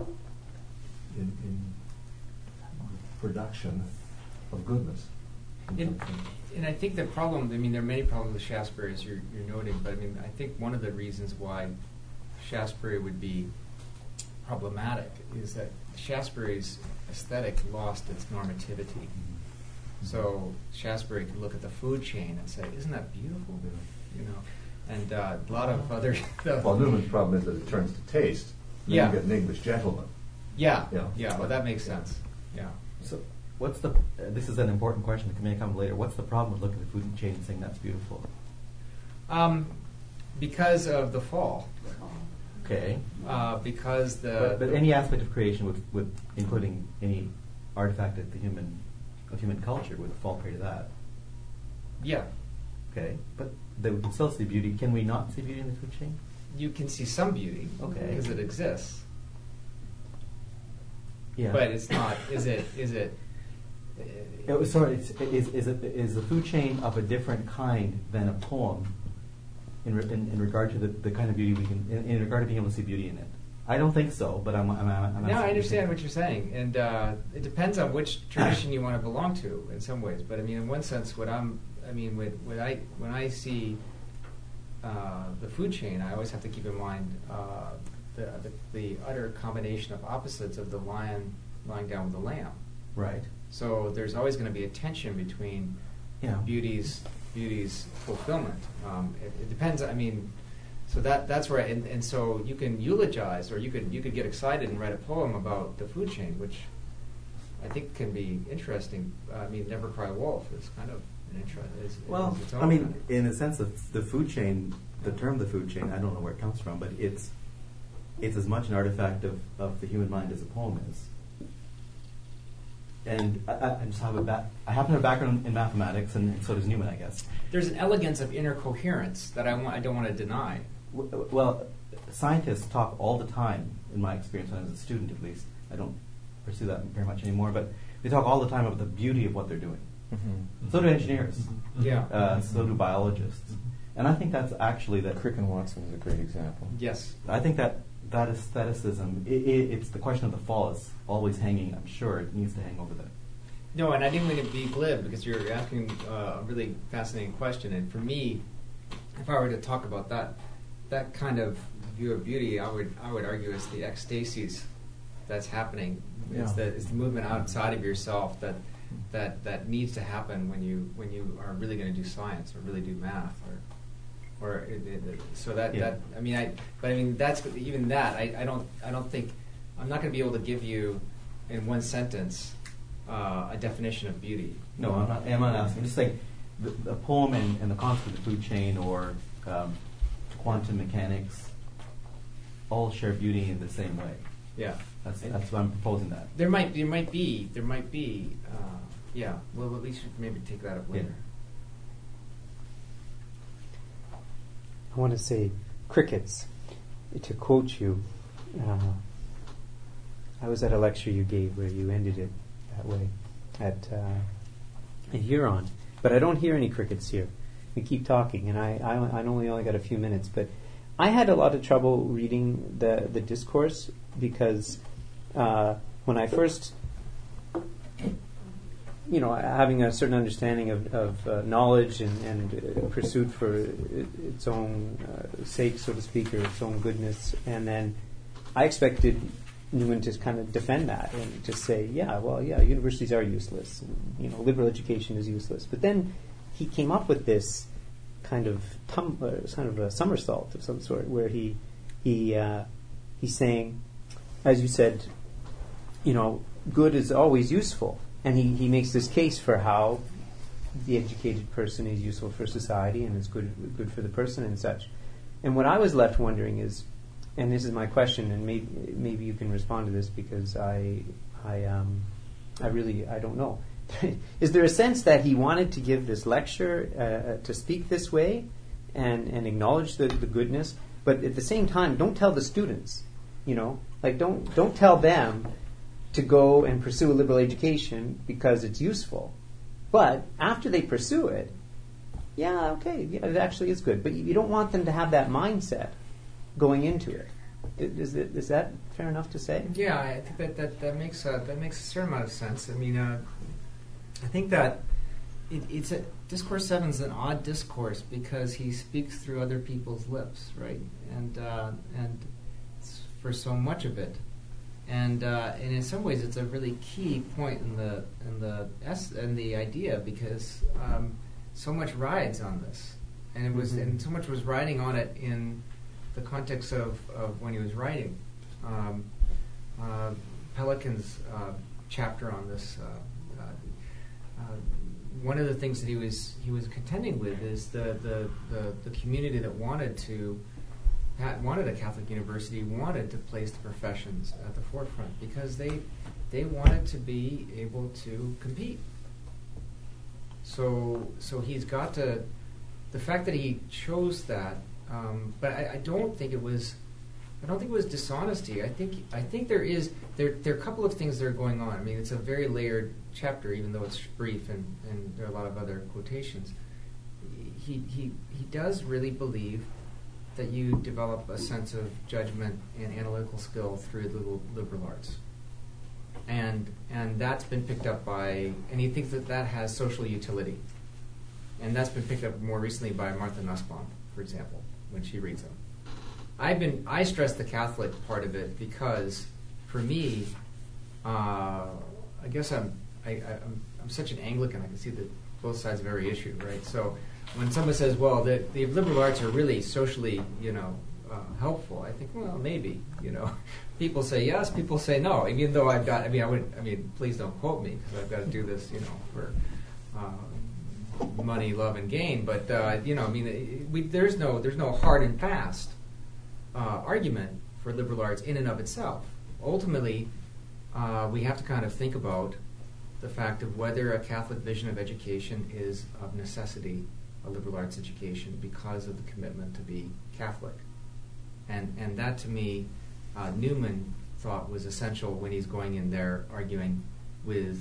production of goodness. And I think the problem, there are many problems with Shaftesbury, as you're noting, but I think one of the reasons why Shaftesbury would be problematic is that Shaftesbury's aesthetic lost its normativity. So Shaftesbury could look at the food chain and say, "Isn't that beautiful?" And a lot of other. Well, Newman's problem is that it turns to taste. And Yeah. you get an English gentleman. Yeah. Yeah. Well, that makes sense. Yeah. So, what's the? This is an important question that may come later. What's the problem with looking at the food chain and saying that's beautiful? Because of the fall. Okay. Because But any aspect of creation, with including any artifact of human culture, would fall prey to that. Yeah. Okay. But we can still see beauty. Can we not see beauty in the food chain? You can see some beauty. Okay. Because it exists. Yeah. But it's not. Is it? Is the food chain of a different kind than a poem in regard to the kind of beauty we can, in regard to being able to see beauty in it? I don't think so, but I'm No, I understand what you're saying, and it depends on which tradition you want to belong to in some ways. But in one sense, when I see the food chain, I always have to keep in mind the utter combination of opposites of the lion lying down with the lamb. Right. So there's always going to be a tension between beauty's fulfillment. It depends. So that's where, and so you can eulogize, or you could get excited and write a poem about the food chain, which I think can be interesting. Never Cry Wolf is kind of an interest. Well, its own kind of- in a sense, of the food chain, the term the food chain, I don't know where it comes from, but it's as much an artifact of the human mind as a poem is. And I just have I happen to have a background in mathematics, and so does Newman, I guess. There's an elegance of inner coherence that I don't want to deny. Well, scientists talk all the time, in my experience when I was a student at least. I don't pursue that very much anymore, but they talk all the time about the beauty of what they're doing. Mm-hmm. So do engineers. Yeah. So do biologists. And I think that's actually that. Crick and Watson is a great example. Yes. I think that aestheticism, it's the question of the fall is always hanging. I'm sure it needs to hang over there. No, and I didn't mean to be glib, because you're asking a really fascinating question. And for me, if I were to talk about that kind of view of beauty, I would argue it's the ecstasies that's happening. It's the movement outside of yourself that needs to happen when you are really going to do science or really do math that's even that. I don't think I'm not going to be able to give you in one sentence a definition of beauty. No, I'm not asking. Just like the poem and the concept of the food chain or quantum mechanics all share beauty in the same way. Yeah. That's why I'm proposing that. There might be. Yeah. Well, at least maybe take that up later. I want to say crickets. To quote you, I was at a lecture you gave where you ended it that way at Huron, but I don't hear any crickets here. We keep talking, and I only got a few minutes, but I had a lot of trouble reading the discourse because when I first, having a certain understanding of knowledge and pursuit for its own sake, so to speak, or its own goodness, and then I expected Newman to kind of defend that and just say, universities are useless, and, liberal education is useless. But then he came up with this kind of a somersault of some sort, where he's saying, as you said, good is always useful. And he makes this case for how the educated person is useful for society and is good for the person and such. And what I was left wondering is, and this is my question, and maybe you can respond to this because I don't know. Is there a sense that he wanted to give this lecture to speak this way and acknowledge the goodness, but at the same time, don't tell the students, don't tell them to go and pursue a liberal education because it's useful. But after they pursue it, it actually is good. But you don't want them to have that mindset going into it. Is that fair enough to say? Yeah, I think that makes a certain amount of sense. I mean, I think that it's Discourse 7 is an odd discourse because he speaks through other people's lips, right? And for so much of it. And in some ways, it's a really key point in the idea because so much rides on this, and so much was riding on it in the context of when he was writing. Pelikan's chapter on this. One of the things that he was contending with is the community that wanted a Catholic university, wanted to place the professions at the forefront because they wanted to be able to compete. So he's got to, the fact that he chose that, but I don't think it was dishonesty. I think there are a couple of things that are going on. I mean, it's a very layered chapter, even though it's brief and there are a lot of other quotations. He does really believe that you develop a sense of judgment and analytical skill through the liberal arts. And that's been picked up by, and he thinks that has social utility. And that's been picked up more recently by Martha Nussbaum, for example, when she reads them. I stress the Catholic part of it because, for me, I guess I'm such an Anglican, I can see that both sides of every issue, right? So when someone says, well, the liberal arts are really socially, helpful, I think, well, maybe, People say yes, people say no. Even though please don't quote me because I've got to do this, for money, love, and gain. But there's no hard and fast argument for liberal arts in and of itself. Ultimately, we have to kind of think about the fact of whether a Catholic vision of education is of necessity a liberal arts education because of the commitment to be Catholic. And that, to me, Newman thought was essential when he's going in there arguing with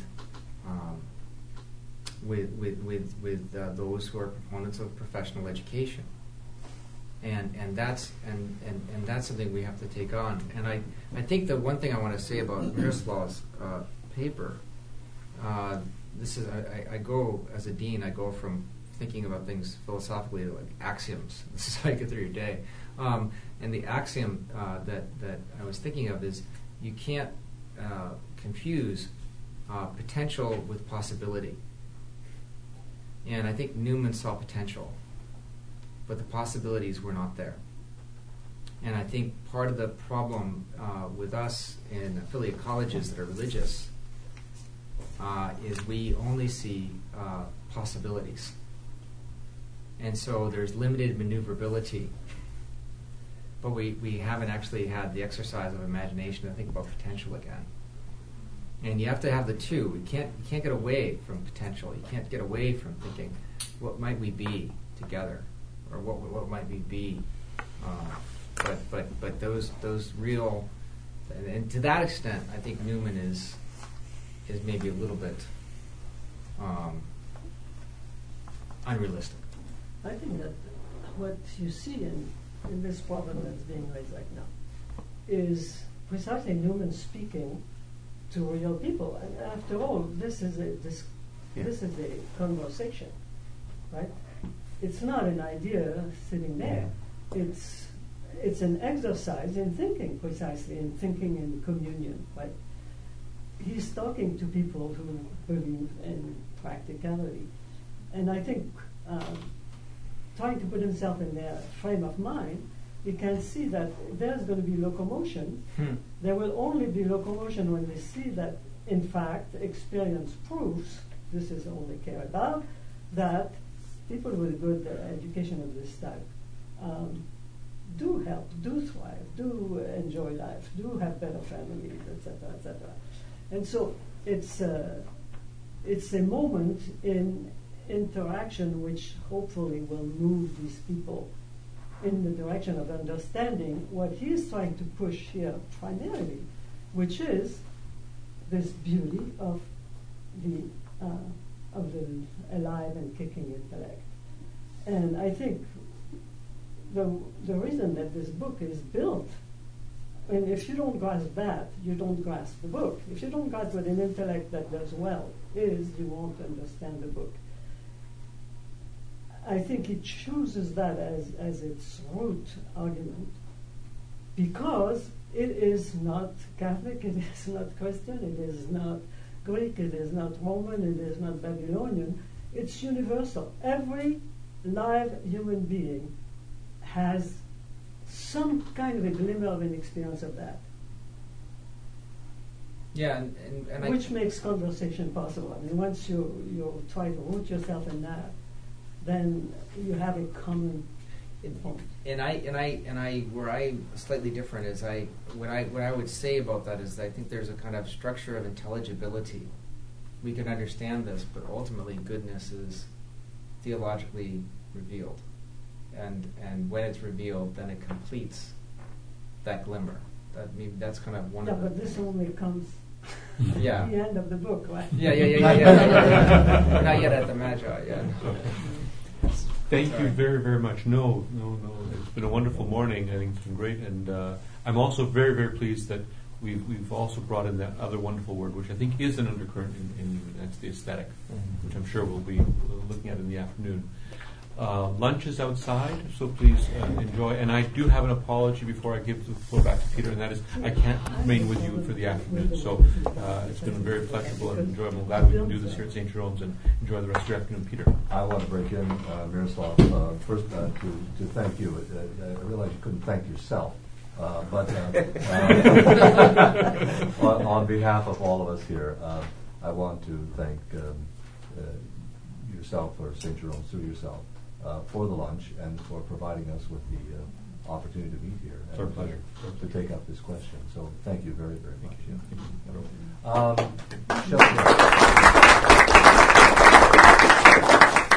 those who are proponents of professional education. And that's something we have to take on. And I think the one thing I want to say about Miroslav's paper, this is I go as a dean. I go from thinking about things philosophically like axioms. This is how you get through your day. And the axiom that I was thinking of is you can't confuse potential with possibility. And I think Newman saw potential, but the possibilities were not there. And I think part of the problem with us in affiliate colleges that are religious is we only see possibilities. And so there's limited maneuverability. But we haven't actually had the exercise of imagination to think about potential again. And you have to have the two. You can't get away from potential. You can't get away from thinking, what might we be together, or what might we be? But those real, and to that extent, I think Newman is maybe a little bit unrealistic. I think that what you see in this problem that's being raised right now is precisely Newman speaking to real people. And after all, this is a conversation, right? It's not an idea sitting there. It's an exercise in thinking, precisely, in thinking in communion, right? He's talking to people who believe in practicality. And I think trying to put himself in their frame of mind, you can see that there's going to be locomotion. There will only be locomotion when they see that, in fact, experience proves, this is all they care about, that people with good education of this type do help, do thrive, do enjoy life, do have better families, etc., etc. And so it's a moment in interaction which hopefully will move these people in the direction of understanding what he is trying to push here primarily, which is this beauty of the alive and kicking intellect. And I think the reason that this book is built, and if you don't grasp that, you don't grasp the book. If you don't grasp what an intellect that does well is, you won't understand the book. I think it chooses that as its root argument because it is not Catholic, it is not Christian, it is not Greek, it is not Roman, it is not Babylonian. It's universal. Every live human being has some kind of a glimmer of an experience of that. Yeah, and which makes conversation possible. I mean, once you try to root yourself in that, then you have a common point. And I where I'm slightly different is what I would say about that is I think there's a kind of structure of intelligibility. We can understand this, but ultimately goodness is theologically revealed. And when it's revealed, then it completes that glimmer. That's kind of one of the... but this only comes at the end of the book, right? Yeah. We're not yet at the Magi yet. Thank you very, very much. No. It's been a wonderful morning. I think it's been great. And I'm also very, very pleased that we've also brought in that other wonderful word, which I think is an undercurrent in that's the aesthetic, which I'm sure we'll be looking at in the afternoon. Lunch is outside, so please enjoy. And I do have an apology before I give the floor back to Peter, and that is I can't remain with you for the afternoon. So it's been very pleasurable and enjoyable. I'm glad we can do this here at St. Jerome's and enjoy the rest of your afternoon. Peter. I want to break in, Miroslav, first to thank you. I realize you couldn't thank yourself, but on behalf of all of us here, I want to thank yourself, or St. Jerome's through yourself, for the lunch and for providing us with the opportunity to meet here It's our pleasure to take up this question. So thank you very, very much. Thank you.